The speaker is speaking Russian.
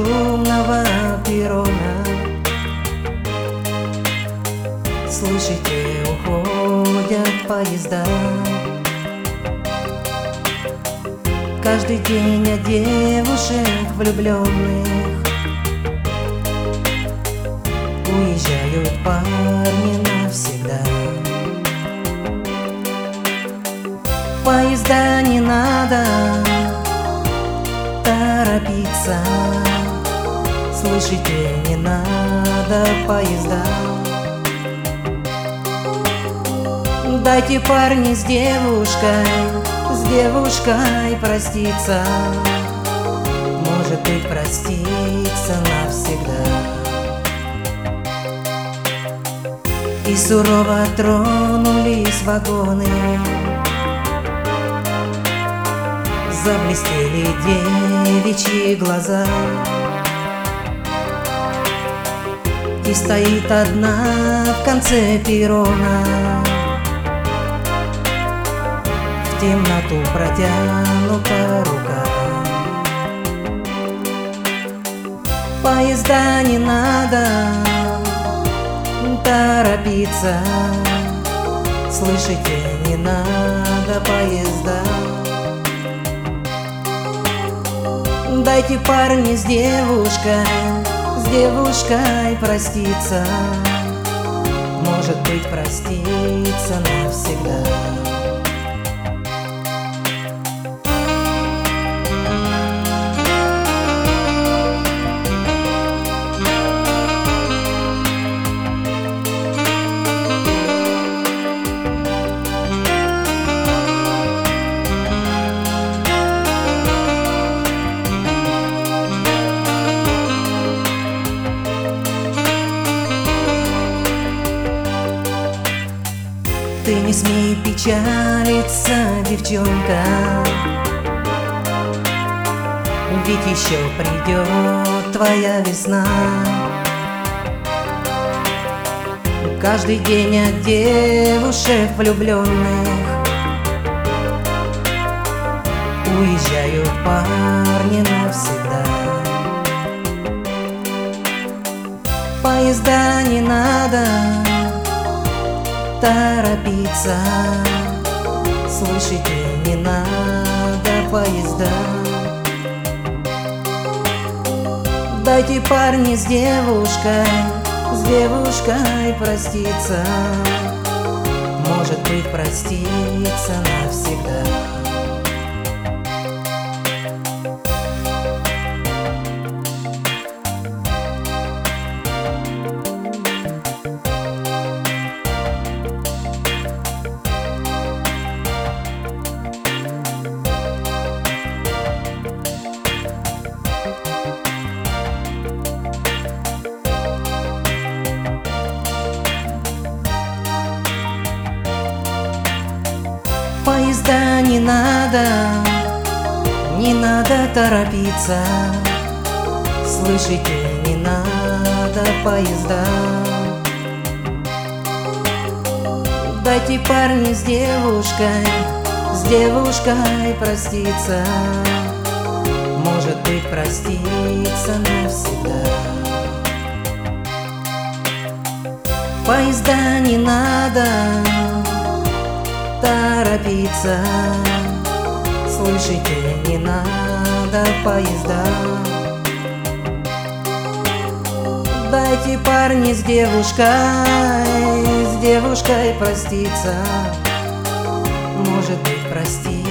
шумного перрона. Слышите, уходят поезда. Каждый день от девушек влюбленных уезжают парни навсегда. Поезда не надо торопиться. Слышите, не надо поезда. Дайте парни с девушкой проститься. Может быть, проститься навсегда. И сурово тронулись вагоны. Заблестели девичьи глаза. И стоит одна в конце перрона, в темноту протянута рука. Поезда не надо торопиться. Слышите, не надо поезда. Дайте парни с девушкой проститься. Может быть, проститься навсегда. Ты не смей печалиться, девчонка, ведь еще придет твоя весна. Каждый день от девушек влюбленных уезжают парни навсегда. Поезда не надо торопиться. Слышите, не надо поезда. Дайте парни с девушкой проститься. Может быть, проститься навсегда. Поезда не надо торопиться. Слышите, не надо поезда. Дайте парни с девушкой проститься. Может быть, проститься навсегда. Поезда не надо торопиться. Слышите, не надо поезда. Дайте парни с девушкой проститься. Может быть, проститься.